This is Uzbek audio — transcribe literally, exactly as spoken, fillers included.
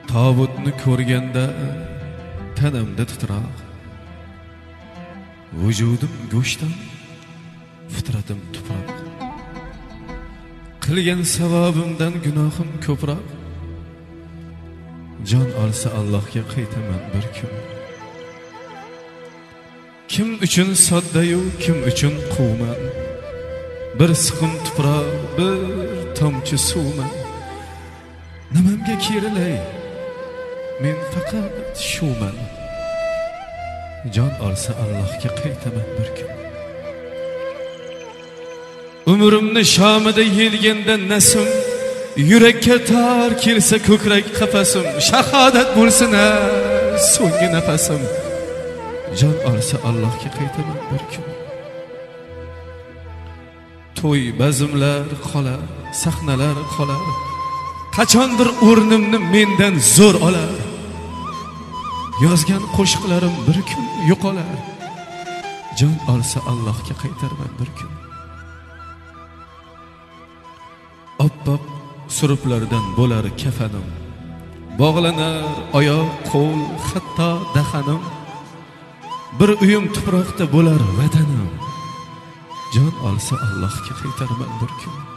Tobutni ko'rganda tanamda titroq, vujudim go'shtdan, fitratim tuproq. Qilgan savobimdan gunohim ko'proq. Jon olsa Allohga qaytaman bir kun. Kim uchun soddayu, kim uchun quvman. Bir siqim tuproq, bir tomchi suvman. Nimamga kerilay? Men faqat shuman. Jon olsa Allohga qaytaman bir kun. Umrimni shomida yelganda nasim, yurakka tor kelsa ko'krak qafasim, shahodat bo'lsin so'nggi nafasim. Jon olsa Allohga qaytaman bir kun. To'y bazmlar qolar, sahnalar qolar. Qachondir o'rnimni mendan zo'r olar. Yozgan qo'shiqlarim bir kun yo'qolar. Jon olsa Allohga qaytarman bir kun. Oppoq suruplardan bo'lar kafanim. Bog'lanar oyoq, qo'l, hatto dahanim. Bir uyum tuproqda bo'lar vatanim. Jon olsa Allohga qaytarman bir kun.